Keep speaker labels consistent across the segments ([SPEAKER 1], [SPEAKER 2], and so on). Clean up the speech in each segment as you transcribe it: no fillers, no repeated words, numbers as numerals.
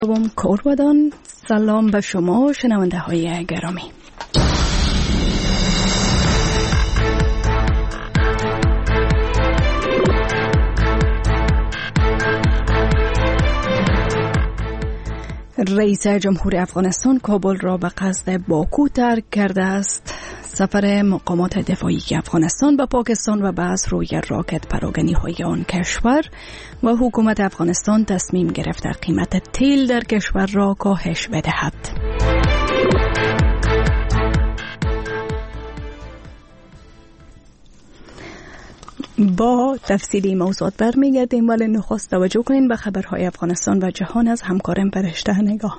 [SPEAKER 1] کوربادان، سلام به شما شنونده های گرامی. رئیس جمهور افغانستان کابل را به قصد باکو ترک کرده است. سفر مقامات دفاعی افغانستان به پاکستان و بحث روی راکت پراگنی های آن کشور و حکومت افغانستان تصمیم گرفته قیمت تیل در کشور را کاهش بدهد. با تفصیلی موضوعات برمیگردیم، ولی نخست توجه کنین به خبرهای افغانستان و جهان از همکارم فرشته نگاه.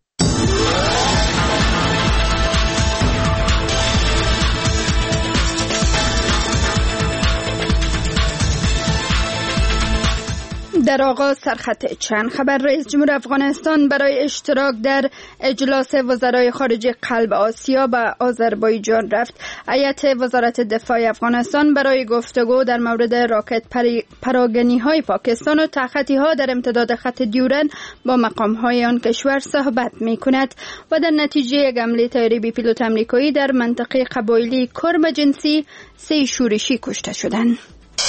[SPEAKER 1] در آغاز سرخط چند خبر. رئیس جمهور افغانستان برای اشتراک در اجلاس وزرای خارجه قلب آسیا به آذربایجان رفت. هیئت وزارت دفاع افغانستان برای گفتگو در مورد راکت پراگنی های پاکستان و تخطی ها در امتداد خط دیورند با مقام های آن کشور صحبت می کند و در نتیجه یک حمله طیاره بی پیلوت آمریکایی در منطقه قبایلی کرم جنسی 3 شورشی کشته شدند.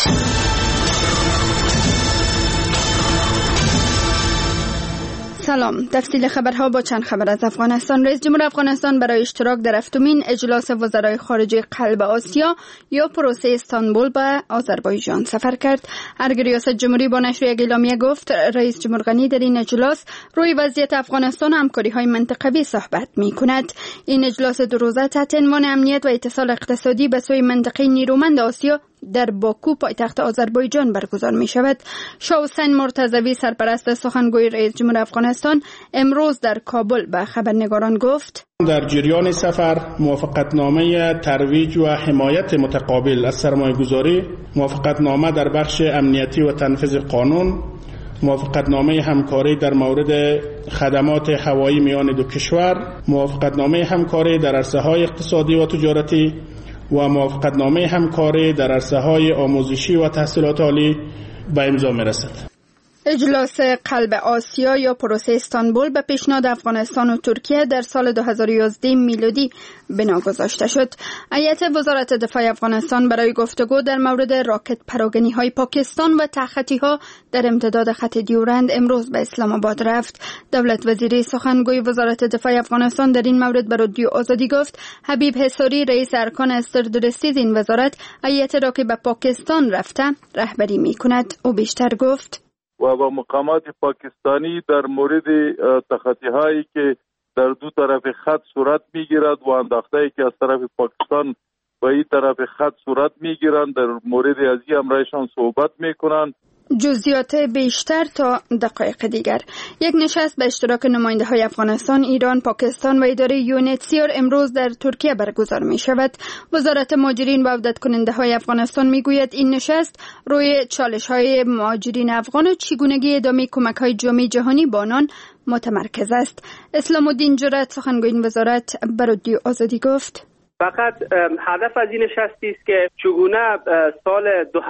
[SPEAKER 1] سلام، تفصیل خبرها با چند خبر از افغانستان. رئیس جمهور افغانستان برای اشتراک در 7مین اجلاس وزرای خارجه قلب آسیا یا پروسه استانبول به آذربایجان سفر کرد. ارگ ریاست جمهوری با نشر یک اعلامیه گفت رئیس جمهور غنی در این اجلاس روی وضعیت افغانستان و همکاری‌های منطقوی صحبت می‌کند. این اجلاس 2 روزه تحت عنوان امنیت و اتصال اقتصادی به سوی منطقه نیرومند آسیا در باکو پایتخت آذربایجان برگزار می شود. شاه حسین مرتضوی سرپرست سخنگوی رئیس جمهور افغانستان امروز در کابل به خبرنگاران گفت
[SPEAKER 2] در جریان سفر موافقتنامه ترویج و حمایت متقابل از سرمایه‌گذاری، موافقتنامه در بخش امنیتی و تنفیذ قانون، موافقتنامه همکاری در مورد خدمات هوایی میان دو کشور، موافقتنامه همکاری در عرصه‌های اقتصادی و تجارتی و موافقتنامه همکاری در عرصه‌های آموزشی و تحصیلات عالی به امضا می‌رسد.
[SPEAKER 1] اجلاس قلب آسیا یا پروسه استانبول به پیشنهاد افغانستان و ترکیه در سال 2011 میلادی بنا گذاشته شد. هیئت وزارت دفاع افغانستان برای گفتگو در مورد راکت پراگنی های پاکستان و تخطی ها در امتداد خط دیورند امروز به اسلام آباد رفت. دولت وزیری سخنگوی وزارت دفاع افغانستان در این مورد به رادیو آزادی گفت حبیب حصاری رئیس ارکان استردرسیز این وزارت هیئت را که به پاکستان رفته رهبری می‌کند. او بیشتر گفت
[SPEAKER 3] و با مقامات پاکستانی در مورد تخطی هایی که در دو طرف خط صورت میگیرد و انداخته‌ای که از طرف پاکستان و این طرف خط صورت میگیرند در مورد از این امرایشان صحبت میکنند.
[SPEAKER 1] جزئیات بیشتر تا دقایق دیگر. یک نشست به اشتراک نماینده های افغانستان، ایران، پاکستان و اداره یونتسیار امروز در ترکیه برگزار می شود. وزارت مهاجرین و عودت کننده های افغانستان می گوید این نشست روی چالش های مهاجرین افغان و چگونگی ادامه کمک های جامعه جهانی با آنان متمرکز است. اسلام الدین جرأت سخنگوی این وزارت به رادیو آزادی گفت
[SPEAKER 4] فقط هدف از این نشستی است که چگونه سال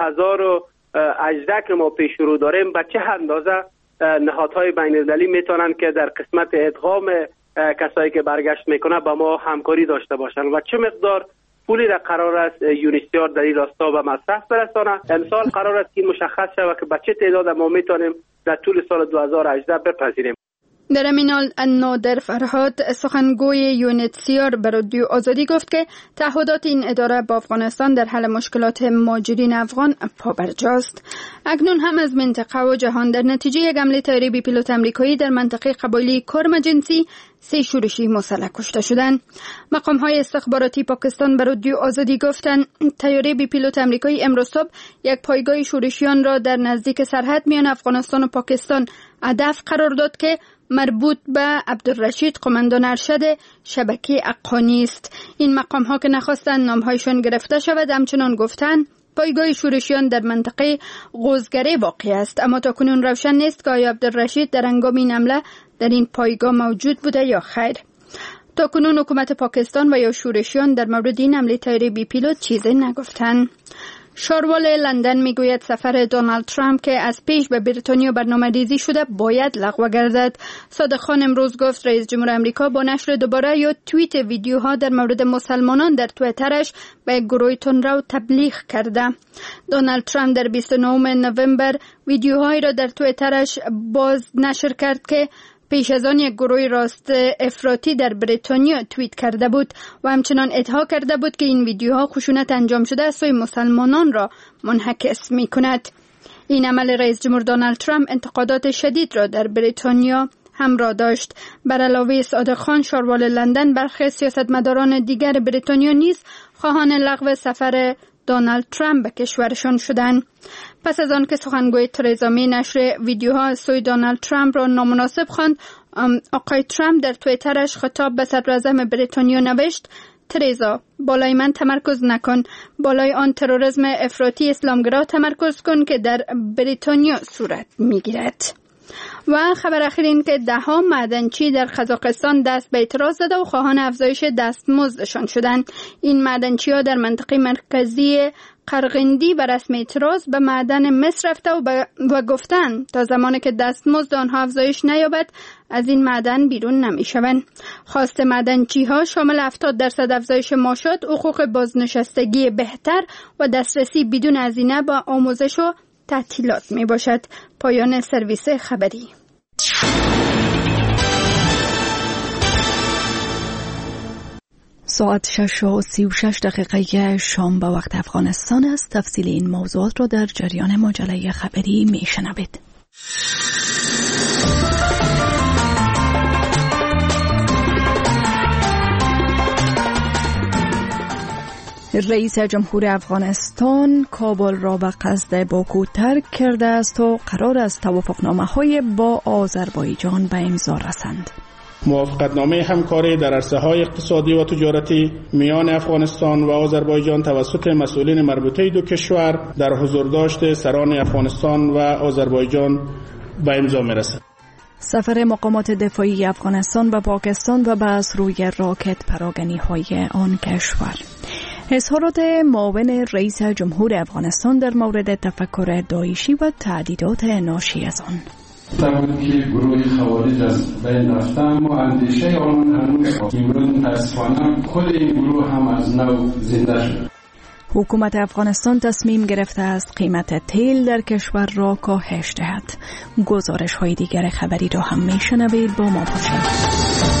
[SPEAKER 4] 2018 که ما پیش رو داریم به چه اندازه نهادهای بین‌المللی میتونن که در قسمت ادغام کسایی که برگشت میکنه با ما همکاری داشته باشن و چه مقدار پولی را قرار است یونیسیار در این راستا به مصرف برسانه. امسال قرار است که مشخص شود که به چه تعداد ما میتونیم در طول سال 2018 بپذیریم.
[SPEAKER 1] در همین حال نادر فرهاد سخنگوی یونتسیار به رادیو آزادی گفت که تعهدات این اداره با افغانستان در حل مشکلات مهاجرین افغان پابرجاست. اکنون هم از منطقه و جهان در نتیجه یک حمله طیاره بی پیلوت آمریکایی در منطقه قبایلی کرم جنسی 3 شورشی مسلح کشته شدند. مقام‌های استخباراتی پاکستان به رادیو آزادی گفتند طیاره بی پیلوت آمریکایی امروز صبح یک پایگاه شورشیان را در نزدیک سرحد میان افغانستان و پاکستان هدف قرار داد که مربوط به عبدالرشید قماندان ارشد شبکه اقانی است. این مقام ها که نخواستند نامهایشان گرفته شود همچنان گفتند پایگاه شورشیان در منطقه قوزگره واقع است، اما تاکنون روشن نیست که آیا عبدالرشید در هنگام این حمله در این پایگاه موجود بوده یا خیر. تاکنون حکومت پاکستان و یا شورشیان در مورد این حمله طیاره بی پیلوت چیزی نگفتند. شاروال لندن میگوید سفر دونالد ترامپ که از پیش به بریتانیا برنامه‌ریزی شده باید لغو گردد. صادق خان امروز گفت رئیس جمهور آمریکا با نشر دوباره یا توییت ویدیوها در مورد مسلمانان در توییترش به گروه تندرو تبلیغ کرده. دونالد ترامپ در 29 نوامبر ویدیوهایی را در توییترش باز نشر کرد که پیش از آن یک گروه راست افراطی در بریتانیا توییت کرده بود و همچنان ادعا کرده بود که این ویدیوها خشونت انجام شده از سوی مسلمانان را منعکس می کند. این عمل رئیس جمهور دونالد ترامپ انتقادات شدید را در بریتانیا همراه داشت. بر علاوه صادق خان، شاروال لندن برخی سیاستمداران دیگر بریتانیا نیز خواهان لغو سفر دونالد ترامپ به کشورشان شدند. پس از آن که سخنگوی ترزا می نشر ویدیوها از سوی دونالد ترامپ را نامناسب خواند، آقای ترامپ در توییترش خطاب به صدراعظم بریتانیا نوشت: ترزا، بالای من تمرکز نکن، بالای آن تروریسم افراطی اسلامگرا تمرکز کن که در بریتانیا صورت میگیرد. و خبر اخیر این که 10 معدنچی در قزاقستان دست به اعتراض زده و خواهان افزایش دستمزدشان شدند. این معدنچی‌ها در منطقه مرکزی قرغندی به رسم اعتراض به معدن مس رفته و گفتند تا زمانی که دستمزد آنها افزایش نیابد از این معدن بیرون نمی‌شوند. خواست معدنچی‌ها شامل 70% افزایش معاشات، حقوق بازنشستگی بهتر و دسترسی بدون هزینه به آموزش و تعطیلات می باشد. پایان سرویس خبری.
[SPEAKER 5] ساعت 6:36 شام به وقت افغانستان است. تفصیل این موضوعات را در جریان مجله خبری می شنوید. رئیس جمهور افغانستان کابل را به قصد باکو ترک کرده است و قرار است توافقنامه‌های با آذربایجان به امضا رسند.
[SPEAKER 2] موافقتنامه همکاری در عرصه‌های اقتصادی و تجارتی میان افغانستان و آذربایجان توسط مسئولین مربوطه دو کشور در حضور داشته سران افغانستان و آذربایجان به امضا می‌رسد.
[SPEAKER 5] سفر مقامات دفاعی افغانستان به پاکستان و بحث روی راکت پراگنی‌های آن کشور. اظهارات معاون رئیس جمهور افغانستان در مورد تفکر داعشی و تهدیدات ناشی از آن.
[SPEAKER 6] بود که گروه خوارج از بین رفته، اما اندیشه آنان هنوز امروز متاسفانه خود این گروه هم از نو زنده شد.
[SPEAKER 5] حکومت افغانستان تصمیم گرفته است قیمت تیل در کشور را کاهش دهد. گزارش های دیگر خبری را هم میشنوید، با ما باشید.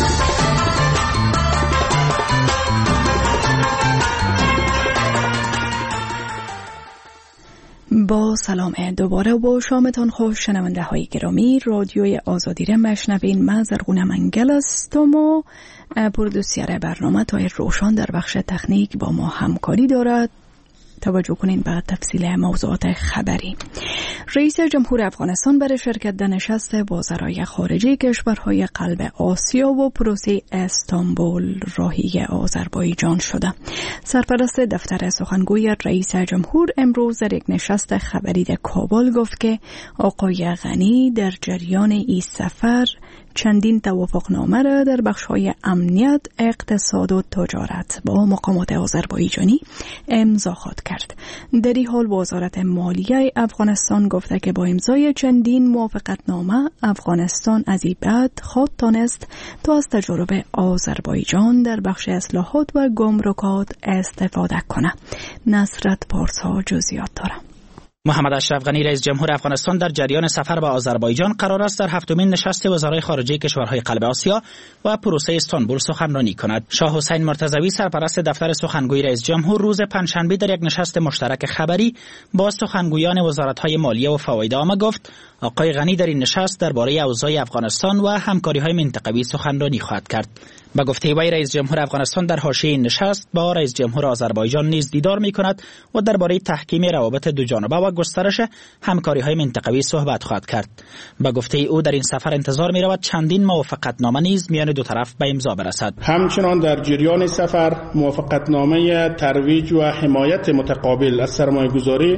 [SPEAKER 5] با سلام دوباره با شامتان خوش شنونده های گرامی. رادیوی آزادی را میشنوین. من زرغونه منگل هستم و پرودوسر برنامه تای روشان در بخش تکنیک با ما همکاری دارد. توجه کنین به تفصیل موضوعات خبری. رئیس جمهور افغانستان برای شرکت در نشست وزرای خارجه کشورهای قلب آسیا و پروسه استانبول راهی آذربایجان شده. سرپرست دفتر سخنگوی رئیس جمهور امروز در یک نشست خبری در کابل گفت که آقای غنی در جریان این سفر چندین توافقنامه را در بخش‌های امنیت، اقتصاد و تجارت با مقامات آذربایجانی امضا خواهد کرد. در این حال وزارت مالیه افغانستان گفته که با امضای چندین موافقتنامه افغانستان از این بعد خواهد تانست تا از تجربه آذربایجان در بخش اصلاحات و گمرکات استفاده کنه. نصرت پارسا جزئیات داره.
[SPEAKER 7] محمد اشرف غنی رئیس جمهور افغانستان در جریان سفر به آذربایجان قرار است در 7مین نشست وزرای خارجه کشورهای قلب آسیا و پروسه استانبول سخنرانی کند. شاه حسین مرتضوی سرپرست دفتر سخنگوی رئیس جمهور روز پنجشنبه در یک نشست مشترک خبری با سخنگویان وزارت‌های مالیه و فواید عامه گفت آقای غنی در این نشست درباره اوضاع افغانستان و همکاری‌های منطقوی سخنرانی خواهد کرد. با گفته وی رئیس جمهور افغانستان در حاشیه این نشست با رئیس جمهور آذربایجان نیز دیدار می‌کند و درباره تحکیم روابط دو جانبه و گسترش همکاری‌های منطقوی صحبت خواهد کرد. با گفته او در این سفر انتظار می‌رود چندین موافقتنامه نیز میان دو طرف به امضا برسد.
[SPEAKER 2] همچنان در جریان سفر موافقتنامه ترویج و حمایت متقابل از سرمایه‌گذاری،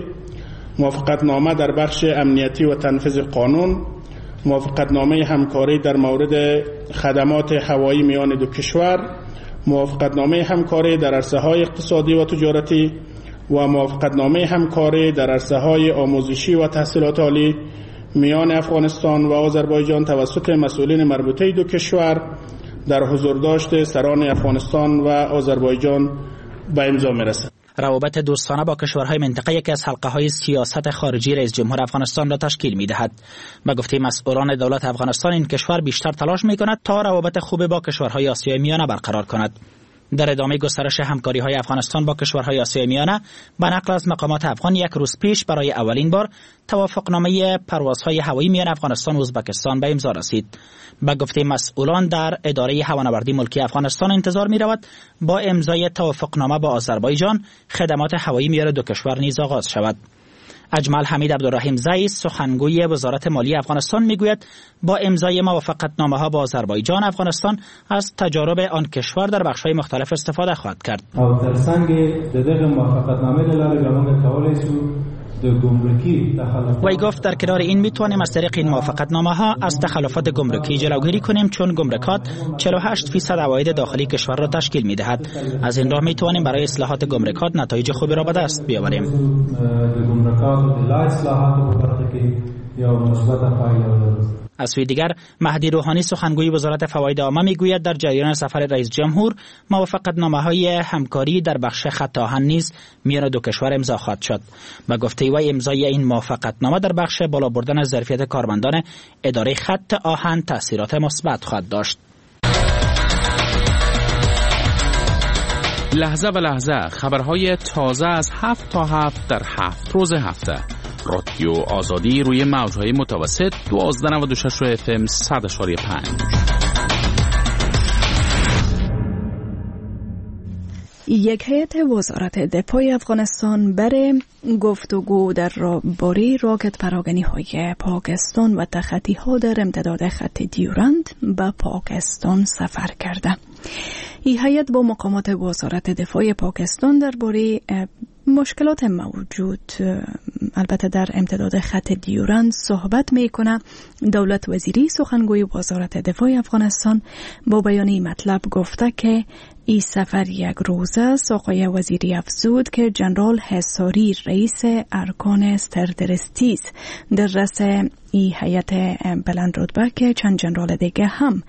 [SPEAKER 2] موافقتنامه در بخش امنیتی و تنفیذ قانون، موافقتنامه همکاری در مورد خدمات هوایی میان دو کشور، موافقتنامه همکاری در عرصه‌های اقتصادی و تجارتی و موافقتنامه همکاری در عرصه‌های آموزشی و تحصیلات عالی میان افغانستان و آذربایجان توسط مسئولین مربوطه دو کشور در حضور داشته سران افغانستان و آذربایجان به امضا می‌رسد.
[SPEAKER 7] روابط دوستانه با کشورهای منطقه یکی از حلقه‌های سیاست خارجی رئیس جمهور افغانستان را تشکیل می‌دهد. به گفته مسئولان دولت افغانستان این کشور بیشتر تلاش می‌کند تا روابط خوب با کشورهای آسیای میانه برقرار کند. در ادامه گسترش همکاری‌های افغانستان با کشورهای آسیای میانه، به نقل از مقامات افغان یک روز پیش برای اولین بار توافقنامه پروازهای هوایی میان افغانستان و ازبکستان به امضا رسید. به گفته مسئولان در اداره هوانوردی ملکی افغانستان انتظار می‌رود با امضای توافقنامه با آذربایجان خدمات هوایی میان دو کشور نیز آغاز شود. اجمل حمید عبدالرحیم زعیس سخنگوی وزارت مالی افغانستان میگوید با امضای موافقتنامه‌ها با آذربایجان افغانستان از تجارب آن کشور در بخش‌های مختلف استفاده خواهد کرد.
[SPEAKER 8] او ترڅنګ د دغه موافقتنامې له لارې موږ کولی شو
[SPEAKER 7] وی گفت در کنار این میتوانیم از طریق این موافقتنامه‌ها از تخلفات گمرکی جلوگیری کنیم، چون گمرکات 48% عواید داخلی کشور را تشکیل می‌دهد. از این راه میتوانیم برای اصلاحات گمرکات نتایج خوبی را به دست بیاوریم. از سوی دیگر مهدی روحانی سخنگوی وزارت فواید عامه میگوید در جریان سفر رئیس جمهور موافقتنامه‌های همکاری در بخش خط آهن نیز میان دو کشور امضا خواهد شد. به گفته وی امضای این موافقتنامه در بخش بالا بردن ظرفیت کارمندان اداره خط آهن تأثیرات مثبت خواهد داشت.
[SPEAKER 9] لحظه به لحظه خبرهای تازه از 7 تا 7 در 7 روز هفته. رادیو آزادی روی موجهای متوسط 1296 FM 100.5.
[SPEAKER 5] یک هیئت وزارت دفاع افغانستان برای گفتگو درباره راکت پراگنی‌های پاکستان و تخطی‌ها در امتداد خط دیورند به پاکستان سفر کرده. این هیئت با مقامات وزارت دفاع پاکستان درباره مشکلات موجود البته در امتداد خط دیورند صحبت میکنه. دولت وزیری سخنگوی وزارت دفاع افغانستان با بیان این مطلب گفته که این سفر یک روزه است. آقای وزیری افزود که جنرال حصاری رئیس ارکان سردرستیز در رأس این هیئت بلند رتبه که چند جنرال دیگه هم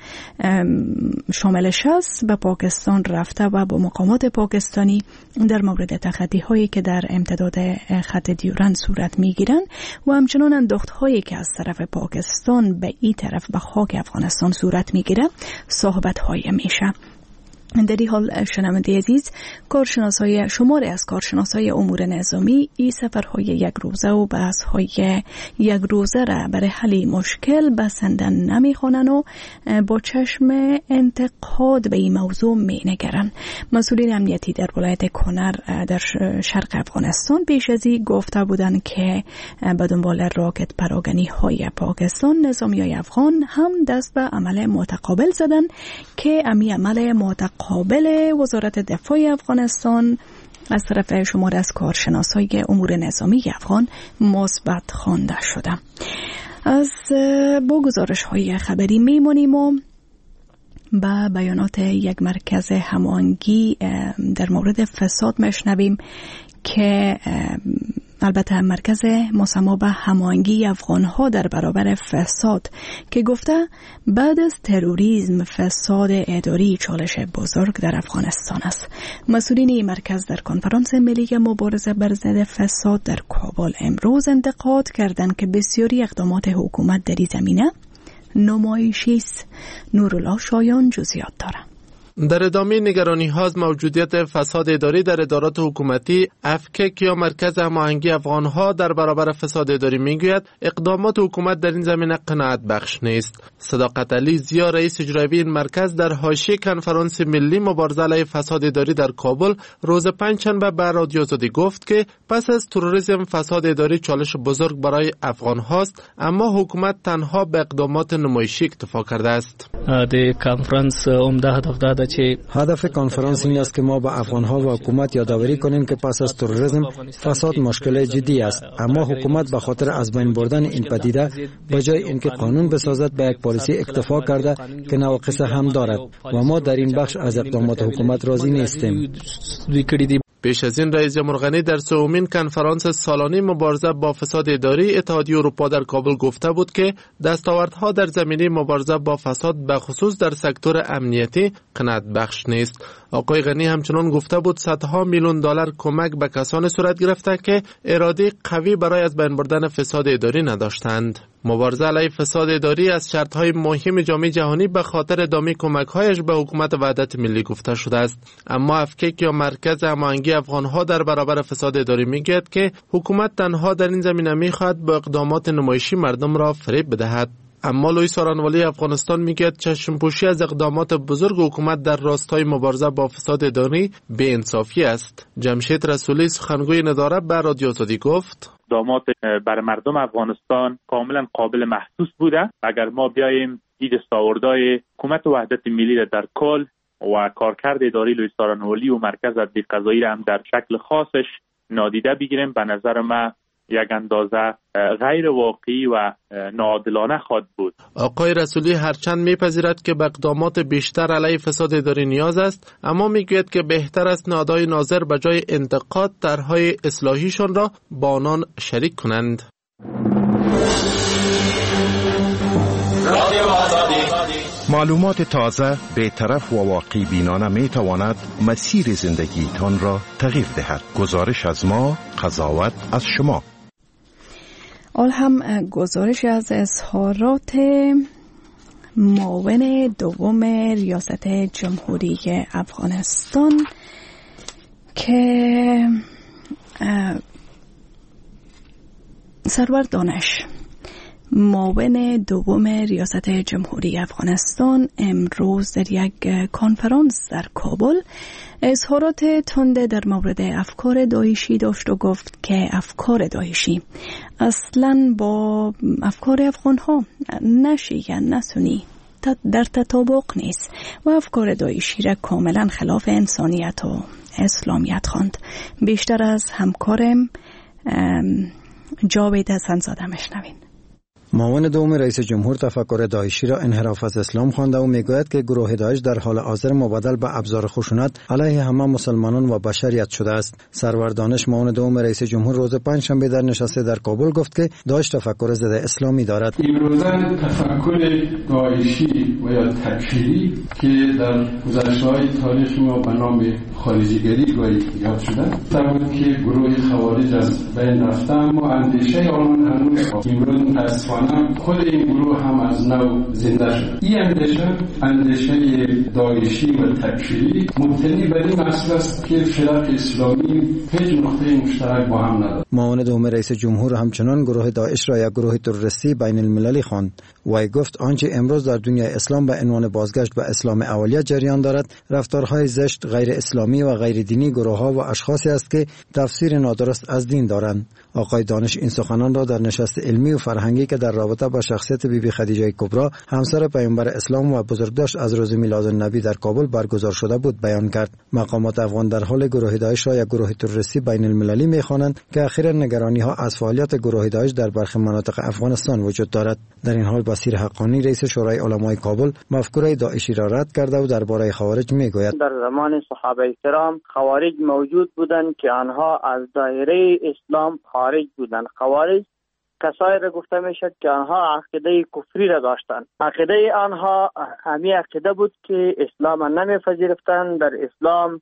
[SPEAKER 5] شاملش است به پاکستان رفته و با مقامات پاکستانی در مورد تخطی هایی که در امتداد خط دیورند صورت می گیرند و همچنان انداخت هایی که از طرف پاکستان به این طرف به خاک افغانستان صورت می گیره صحبت های میشه. در این حال شنونده عزیز، شماری از کارشناسای امور نظامی این سفرهای یک روزه و بحثهای یک روزه را برای حل مشکل بسنده نمیخوانند و با چشم انتقاد به این موضوع مینگرند. مسئولین امنیتی در ولایت کنر در شرق افغانستان پیش از این گفته بودند که به دنبال راکت پراگنی های پاکستان نظامیای افغان هم دست به عمل متقابل زدن که امی عمل متقابل وزارت دفاع افغانستان از طرف شمار از کارشناسای امور نظامی افغان مثبت خوانده شده. از با گزارش های خبری میمونیم و با بیانات یک مرکز هماهنگی در مورد فساد میشنویم که البته مرکز مسما به هماهنگی افغانها در برابر فساد که گفته بعد از تروریسم فساد اداری چالش بزرگ در افغانستان است. مسئولین این مرکز در کنفرانس ملی مبارزه بر ضد فساد در کابل امروز انتقاد کردند که بسیاری اقدامات حکومت در این زمینه نمایشی است. نورالله شایان جزئیات دارد.
[SPEAKER 10] در ادامه نگرانی ها از موجودیت فساد اداری در ادارات حکومتی، افکک یا مرکز هماهنگی افغان ها در برابر فساد اداری میگوید اقدامات حکومت در این زمینه قناعت بخش نیست. صداقت علی زیا رئیس اجرایی این مرکز در حاشیه کنفرانس ملی مبارزه علیه فساد اداری در کابل روز پنجشنبه به رادیو آزادی گفت که پس از تروریسم فساد اداری چالش بزرگ برای افغان هاست، اما حکومت تنها به اقدامات نمایشی اکتفا کرده است.
[SPEAKER 11] هدف کنفرانس این است که ما با افغان‌ها و حکومت یادآوری کنیم که پس از تروریسم فساد مشکل جدی است، اما حکومت به خاطر از بین بردن این پدیده به جای اینکه قانون بسازد به یک پالیسی اکتفا کرده که نواقص هم دارد و ما در این بخش از اقدامات حکومت راضی نیستیم.
[SPEAKER 10] پیش از این رئیس جمهور غنی در سومین کنفرانس سالانه مبارزه با فساد اداری اتحادیه اروپا در کابل گفته بود که دستاوردها در زمینه مبارزه با فساد به خصوص در سکتور امنیتی قناعت بخش نیست. آقای غنی همچنان گفته بود صدها میلیون دلار کمک به کسانی صورت گرفته که اراده قوی برای از بین بردن فساد اداری نداشتند. مبارزه علیه فساد اداری از شرطهای مهم جامعه جهانی به خاطر ادامه کمک‌هایش به حکومت وحدت ملی گفته شده است. اما افکک یا مرکز هماهنگی افغان‌ها در برابر فساد اداری میگوید که حکومت تنها در این زمینه می‌خواهد با اقدامات نمایشی مردم را فریب بدهد. اما لوی سارانوالی افغانستان میگوید چشم‌پوشی از اقدامات بزرگ حکومت در راستای مبارزه با فساد اداری بی‌انصافی است. جمشید رسولی سخنگوی نداره به رادیو آزادی گفت:
[SPEAKER 12] اقدامات بر مردم افغانستان کاملا قابل محسوس بوده. اگر ما بیاییم این دستاوردهای حکومت وحدت ملی را در کل و کارکرد اداری لوی سارانوالی و مرکز عدلیه قضایی را هم در شکل خاصش نادیده بگیریم، به نظر من یک اندازه غیر واقعی و ناعادلانه خواهد بود.
[SPEAKER 10] آقای رسولی هرچند میپذیرد که به اقدامات بیشتر علیه فساد اداری نیاز است، اما میگوید که بهتر است نهادهای ناظر به جای انتقاد طرحهای اصلاحیشان را با آنان شریک کنند.
[SPEAKER 13] معلومات تازه، بی‌طرف و واقعی بینانه می تواند مسیر زندگیتان را تغییر دهد. گزارش از ما، قضاوت از شما.
[SPEAKER 5] آل هم گزارش از اظهارات معاون دوم ریاست جمهوری افغانستان که سرور دانش معاون دوم ریاست جمهوری افغانستان امروز در یک کنفرانس در کابل اظهارات تند در مورد افکار داعشی داشت و گفت که افکار داعشی اصلاً با افکار افغان‌ها نه شیعه نه سنی در تطابق نیست و افکار داعشی را کاملاً خلاف انسانیت و اسلامیت خواند. بیشتر از همکارم جاوید حسن‌زاده میشنوین.
[SPEAKER 11] معاون دوم رئیس جمهور تفکر داعشی را انحراف از اسلام خوانده و میگوید که گروه داعش در حال حاضر مبادل به ابزار خشونت علیه همه مسلمانان و بشریت شده است. سرور دانش معاون دوم رئیس جمهور روز پنجشنبه در نشست در کابل گفت که داعش تفکر ضد اسلامی دارد.
[SPEAKER 6] امروزه تفکر داعشی و یا تکفیری که در گذشته‌های تاریخ ما به نام خارجیگری گاهی یاد شده بود که گروه خوارج از بین رفته، اما اندیشه آنان هنوز امروز خود این گروه هم از نو زنده شد. این اندیشه داعشی و تکفیری مبتنی بر این اصل است که فرق اسلامی هیچ نقطه مشترک با هم ندارد.
[SPEAKER 11] معاون دوم رئیس جمهور همچنان گروه داعش را یک گروه تروریستی بین المللی خواند و گفت آنچه امروز در دنیای اسلام به عنوان بازگشت به اسلام اولیه جریان دارد رفتارهای زشت، غیر اسلامی و غیر دینی گروه‌ها و اشخاصی است که تفسیر نادرست از دین دارند. آقای دانش این سخنان را در نشست علمی و فرهنگی که در رابطه با شخصیت بیبی خدیجه کبرا همسر پیامبر اسلام و بزرگداشت از روز میلاد النبی در کابل برگزار شده بود بیان کرد. مقامات افغان در حال گروه داعش را یک گروه تروریستی بین المللی می‌خوانند که اخیراً نگرانی‌ها از فعالیت گروه داعش در برخی مناطق افغانستان وجود دارد. در این حال بصیر حقانی رئیس شورای علمای کابل مفکوره داعشی را رد کرده و درباره خوارج میگوید
[SPEAKER 14] در زمان صحابه کرام خوارج موجود بودند که آنها از دایره اسلام خارج بودند. خوارج کسایی را گفته میشد که آنها عقیده کفری را داشتند. عقیده آنها همین عقیده بود که اسلام را نمیپذیرفتند. در اسلام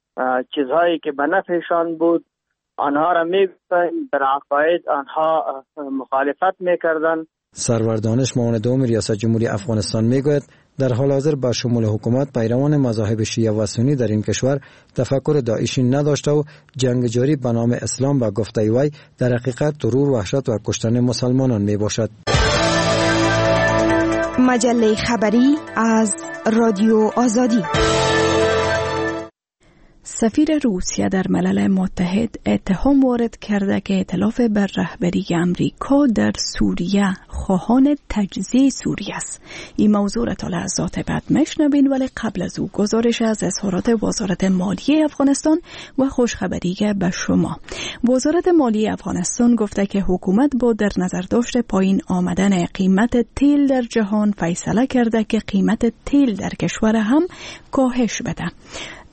[SPEAKER 14] چیزهایی که به نفعشان بود آنها را میگفتند، در عقاید آنها مخالفت میکردند.
[SPEAKER 11] سرور دانش معاون دوم ریاست جمهوری افغانستان میگوید در حال حاضر با شمول حکومت پیروان مذاهب شیعه و سنی در این کشور تفکر داعشی نداشته و جنگ جاری به نام اسلام و گفته وی در حقیقت ترور، وحشت و کشتن مسلمانان می باشد.
[SPEAKER 15] مجله خبری از رادیو آزادی.
[SPEAKER 5] سفیر روسیه در ملل متحد اتهام وارد کرده که ائتلاف بر رهبری امریکا در سوریه خواهان تجزیه سوریه است. این موضوع را تا لحظات بعد میشنوین، ولی قبل از او گزارش از اظهارات وزارت مالیه افغانستان و خوشخبری به شما. وزارت مالیه افغانستان گفته که حکومت با در نظر داشت پایین آمدن قیمت تیل در جهان فیصله کرده که قیمت تیل در کشور هم کاهش بده.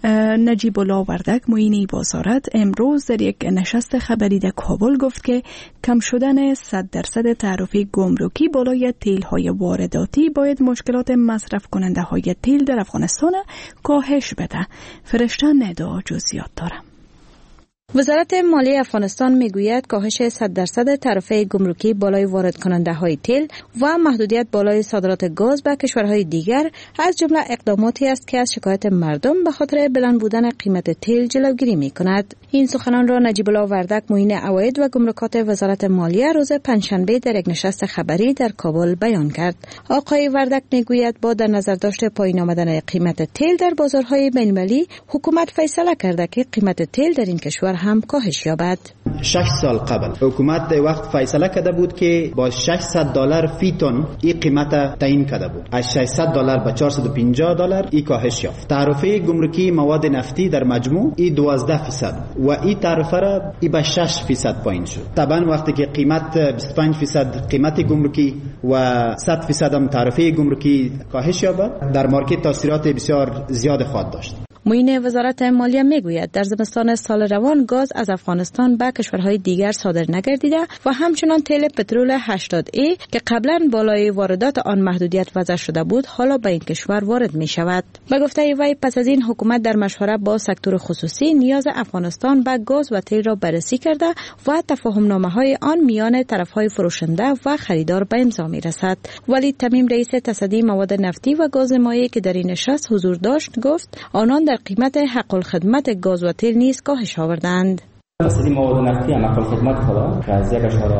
[SPEAKER 5] نجیب الله وردک معینی وزارت امروز در یک نشست خبری در کابل گفت که کم شدن 100% تعرفه گمرکی بالای تیل‌های وارداتی باید مشکلات مصرف کننده های تیل در افغانستان کاهش بده. فرشته ندا جزئیات داره.
[SPEAKER 16] وزارت مالی افغانستان میگوید کاهش 100% تعرفه گمرکی بالای وارد کننده های تیل و محدودیت بالای صادرات گاز به کشورهای دیگر از جمله اقداماتی است که از شکایت مردم به خاطر بلند بودن قیمت تیل جلوگیری می کند. این سخنان را نجیب الله وردک معین عواید و گمرکات وزارت مالیه روز پنجشنبه در یک نشست خبری در کابل بیان کرد. آقای وردک میگوید با در نظر داشت پایین آمدن قیمت تیل در بازارهای بین‌المللی حکومت فیصله کرده که قیمت تیل در این کشور هم کاهش یابد.
[SPEAKER 17] 6 سال قبل حکومت وقت فیصله کرده بود که با $600 فی تن این قیمت تعیین کرده بود. از $600 به $450 این کاهش یافت. تعرفه گمرکی مواد نفتی در مجموع این 12% و این تعرفه را ای به 6% پایین شد. طبعا وقتی که قیمت 25% قیمت گمرکی و 100% هم تعرفه گمرکی کاهش یابد، در مارکت تاثیرات بسیار زیاد خواهد داشت.
[SPEAKER 16] معین وزارت مالیه میگوید در زمستان سال روان گاز از افغانستان به کشورهای دیگر صادر نگردیده و همچنان تیل پترول 80A که قبلا بالای واردات آن محدودیت وضع شده بود حالا به این کشور وارد می شود. به گفته وی پس از این حکومت در مشوره با سکتور خصوصی نیاز افغانستان به گاز و تیل را بررسی کرده و تفاهم نامه های آن میان طرف های فروشنده و خریدار به امضا می رسد. ولی تمیم رئیس تصدی مواد نفتی و گاز مایع که در این نشست حضور داشت گفت آنان در قیمت حق الخدمت گاز و تیل نیز کاهش آوردند.
[SPEAKER 18] تصدی مواد نفتی هم حق الخدمت خدا که از 1.82%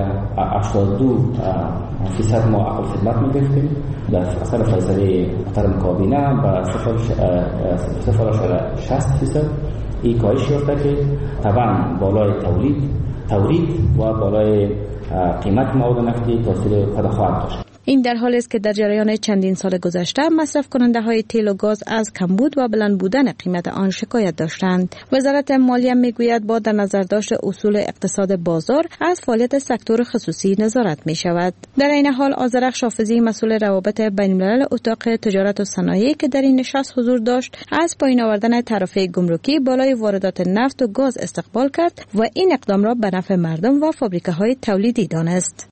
[SPEAKER 18] ما حق الخدمت می‌گرفتیم در اثر فیصله محترم کابینه با 0.60% این کاهش یافته که طبعا بالای تولید و بالای قیمت مواد نفتی تاثیر خود خواهد داشت.
[SPEAKER 16] این در حالی است که در جریان چندین سال گذشته مصرف کننده های تیل و گاز از کمبود و بلند بودن قیمت آن شکایت داشتند. وزارت مالیه میگوید با در نظر داشت اصول اقتصاد بازار از فعالیت سکتور خصوصی نظارت می شود. در این حال آذرخش حافظی مسئول روابط بین الملل اتاق تجارت و صنایع که در این نشست حضور داشت از پایین آوردن تعرفه گمرکی بالای واردات نفت و گاز استقبال کرد و این اقدام را به نفع مردم و فابریکه‌های تولیدی دانست.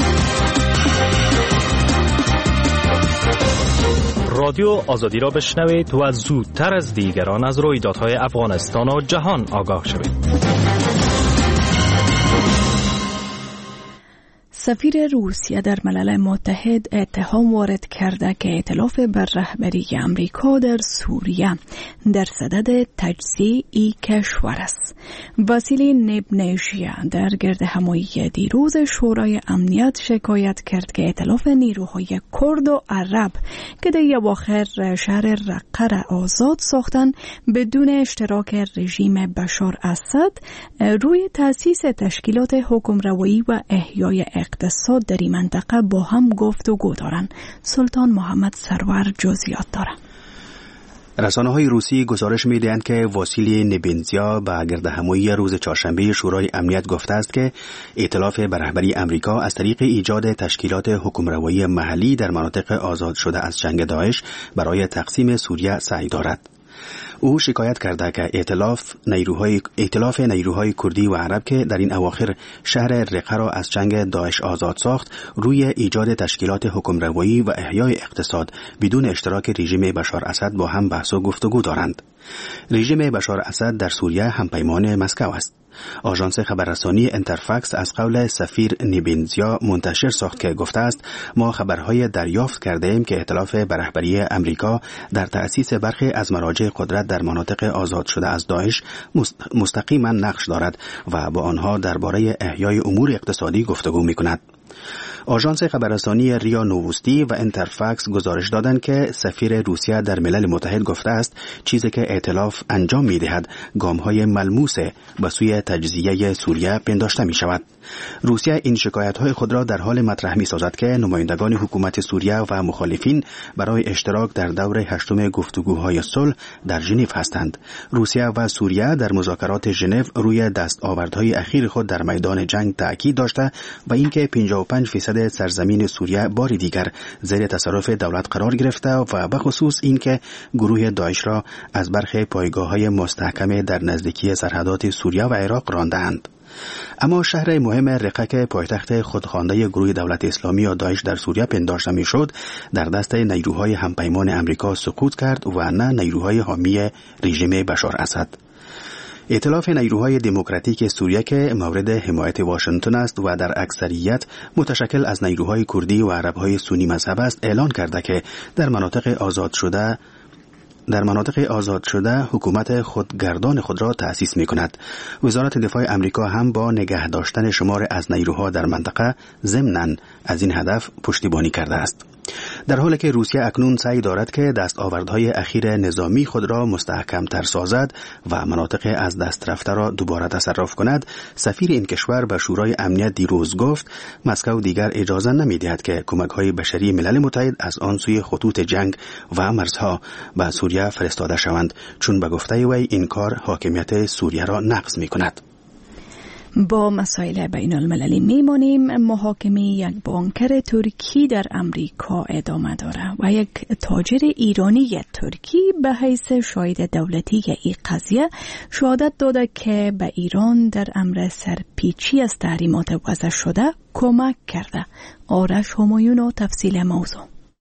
[SPEAKER 19] رادیو آزادی را بشنوید و زودتر از دیگران از رویدادهای افغانستان و جهان آگاه شوید.
[SPEAKER 5] سفیر روسیه در ملل متحد اتهام وارد کرده که ائتلاف بر رهبری امریکا در سوریه در صدد تجزیه ای کشور است. واسیلی نبنژیا در گردهمایی دیروز شورای امنیت شکایت کرد که ائتلاف نیروهای کرد و عرب که در اواخر شهر رقه را آزاد ساختن بدون اشتراک رژیم بشار اسد روی تأسیس تشکیلات حکمروایی و احیای اقتصاد در این منطقه با هم گفتگو دارند. سلطان محمد سرور جزئیات دارند.
[SPEAKER 20] رسانه‌های روسی گزارش می‌دهند که واسیلی نبنزیا به گردهمایی روز چهارشنبه شورای امنیت گفته است که ائتلاف بر رهبری امریکا از طریق ایجاد تشکیلات حکمروایی محلی در مناطق آزاد شده از جنگ داعش برای تقسیم سوریه سعی دارد. او شکایت کرده که ائتلاف نیروهای کردی و عرب که در این اواخر شهر رقه را از جنگ داعش آزاد ساخت روی ایجاد تشکیلات حکمروایی و احیای اقتصاد بدون اشتراک رژیم بشار اسد با هم بحث و گفتگو دارند. رژیم بشار اسد در سوریه همپیمان مسکو است. آژانس خبررسانی انترفاکس از قول سفیر نبنزیا منتشر ساخت که گفته است ما خبرهای دریافت کرده ایم که ائتلاف بر رهبری امریکا در تأسیس برخی از مراجع قدرت در مناطق آزاد شده از داعش مستقیما نقش دارد و با آنها درباره احیای امور اقتصادی گفتگو می‌کند. آژانس خبررسانی ریا نووستی و انترفاکس گزارش دادند که سفیر روسیه در ملل متحد گفته است چیزی که ائتلاف انجام می‌دهد گام‌های ملموس به سوی تجزیه سوریه پنداشته می‌شود. روسیه این شکایت‌های خود را در حال مطرح می‌سازد که نمایندگان حکومت سوریه و مخالفین برای اشتراک در دور هشتم گفتگوهای صلح در ژنو هستند. روسیه و سوریه در مذاکرات ژنو روی دستاوردهای اخیر خود در میدان جنگ تاکید داشته و اینکه 95% سرزمین سوریه بار دیگر زیر تصرف دولت قرار گرفته و به خصوص اینکه گروه داعش را از برخی پایگاه‌های مستحکم در نزدیکی سرحدات سوریه و عراق راندند. اما شهر مهم رقه پایتخت خودخوانده گروه دولت اسلامی یا داعش در سوریه پنداشته میشد در دست نیروهای همپیمان امریکا سقوط کرد و نه نیروهای حامی رژیم بشار اسد. ائتلاف نیروهای دموکراتیک سوریه که مورد حمایت واشنگتن است و در اکثریت متشکل از نیروهای کردی و عربهای سنی مذهب است، اعلان کرده که در مناطق آزاد شده حکومت خودگردان خود را تأسیس می کند. وزارت دفاع امریکا هم با نگه داشتن شمار از نیروها در منطقه ضمناً از این هدف پشتیبانی کرده است. در حالی که روسیه اکنون سعی دارد که دستاوردهای اخیر نظامی خود را مستحکم تر سازد و مناطق از دست رفته را دوباره تصرف کند، سفیر این کشور به شورای امنیت دیروز گفت مسکو دیگر اجازه نمی دهد که کمک‌های بشری ملل متحد از آن سوی خطوط جنگ و مرزها به سوریه فرستاده شوند، چون به گفته وی این کار حاکمیت سوریه را نقض می کند.
[SPEAKER 5] با مسائل بین المللی میمانیم. محاکمه یک بانکر ترکی در امریکا ادامه داره و یک تاجر ایرانی ترکی به حیث شاهد دولتی این قضیه شهادت داده که به ایران در امر سرپیچی از تحریمات وضع شده کمک کرده. آرش همایون و تفصیل موضوع.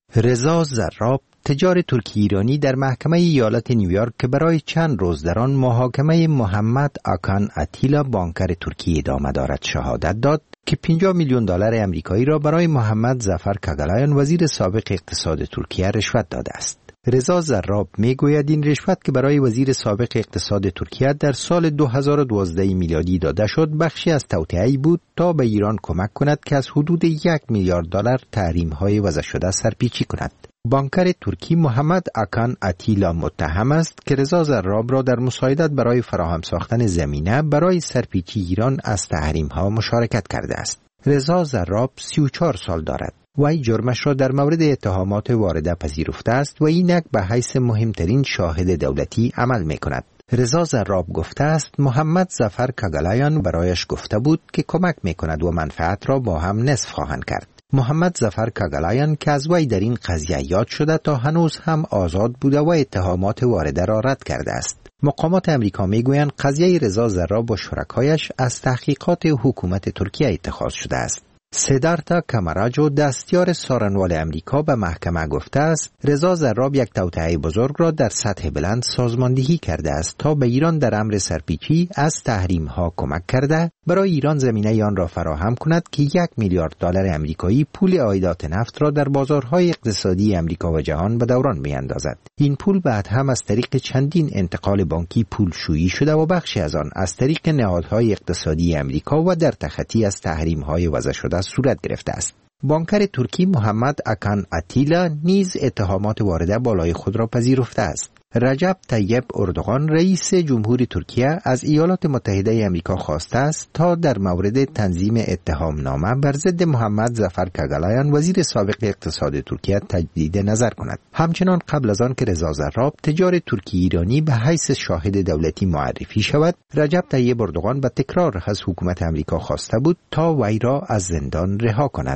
[SPEAKER 21] رضا زراب تجار ترکی ایرانی در محکمه ایالت نیویورک که برای چند روز در آن محاکمه محمد آکان اتیلا بانکر ترکی ادامه دارد شهادت داد که 50 میلیون دلار آمریکایی را برای محمد ظفر کاگالایان وزیر سابق اقتصاد ترکیه رشوت داده است. رضا زراب میگوید این رشوت که برای وزیر سابق اقتصاد ترکیه در سال 2012 میلادی داده شد بخشی از توطئه‌ای بود تا به ایران کمک کند که از حدود 1 میلیارد دلار تحریم‌های وضع شده سرپیچی کند. بانکر ترکی محمد آکان اتیلا متهم است که رضا زراب را در مساعدت برای فراهم ساختن زمینه برای سرپیچی ایران از تحریم‌ها مشارکت کرده است. رضا زراب 34 سال دارد. وی جرمش را در مورد اتهامات وارده پذیرفته است و اینک به حیث مهمترین شاهد دولتی عمل می کند. رضا زراب گفته است محمد ظفر کاگالایان برایش گفته بود که کمک می کند و منفعت را با هم نصف خواهند کرد. محمد ظفر کاگالایان که از وی در این قضیه یاد شده تا هنوز هم آزاد بوده و اتهامات وارده را رد کرده است. مقامات امریکا میگویند قضیه رضا زراب و شرکایش از تحقیقات حکومت ترکیه اتخاذ شده است. سیدارتا کاماراجو دستیار سارنوال امریکا به محکمه گفته است رضا زراب یک توطئه بزرگ را در سطح بلند سازماندهی کرده است تا به ایران در امر سرپیچی از تحریم‌ها کمک کرده برای ایران زمینه آن را فراهم کند که 1 میلیارد دلار آمریکایی پول عایدات نفت را در بازارهای اقتصادی امریکا و جهان به دوران میاندازد. این پول بعد هم از طریق چندین انتقال بانکی پولشویی شده و بخشی از آن از طریق نهادهای اقتصادی امریکا و در تخطی از تحریم‌های وضع شده صورت گرفته است. بانکر ترکی محمد آکان اتیلا نیز اتهامات وارده بالای خود را پذیرفته است. رجب طیب اردوغان رئیس جمهوری ترکیه از ایالات متحده آمریکا خواسته است تا در مورد تنظیم اتهامنامه بر ضد محمد ظفر کاگالایان وزیر سابق اقتصاد ترکیه تجدید نظر کند. همچنان قبل از آن که رضا زراب تجار ترکی ایرانی به حیث شاهد دولتی معرفی شود، رجب طیب اردوغان به تکرار از حکومت آمریکا خواسته بود تا وی را از زندان رها کند.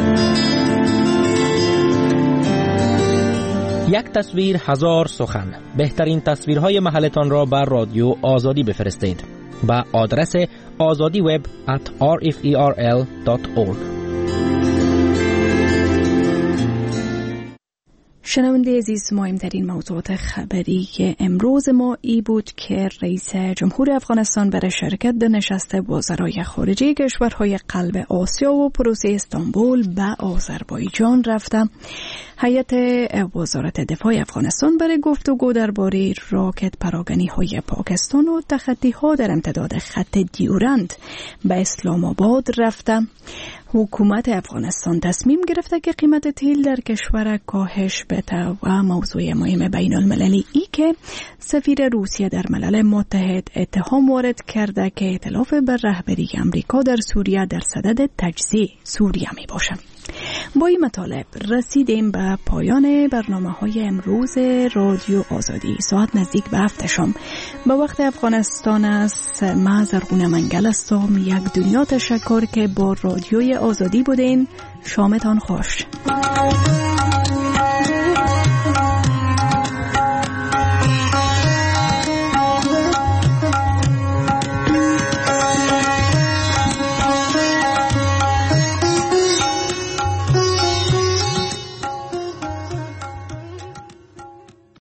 [SPEAKER 19] یک تصویر هزار سخن. بهترین تصویرهای محلتان را بر رادیو آزادی بفرستید به آدرس azadiweb@rferl.org.
[SPEAKER 5] شنونده عزیز، مهمترین موضوعات خبری که امروز ما ای بود که رئیس جمهور افغانستان برای شرکت در نشست وزرای خارجه کشورهای قلب آسیا و پروسه استانبول به آذربایجان رفته. هیئت وزارت دفاع افغانستان برای گفتگو درباره راکت پراگنی‌های پاکستان و تخطی‌ها در امتداد خط دیورند به اسلام آباد رفته. حکومت افغانستان تصمیم گرفته که قیمت تیل در کشور کاهش بده و موضوع مهم بین المللی ای که سفیر روسیه در ملل متحد اتهام وارد کرده که ائتلاف بر رهبری امریکا در سوریه در صدد تجزیه سوریه می باشه. با این مطالب رسیدیم به پایان برنامه‌های امروز رادیو آزادی. ساعت نزدیک به 7 شام به وقت افغانستان است. من زرغونه منگل هستم. یک دنیا تشکر که با رادیوی آزادی بودین. شامتان خوش.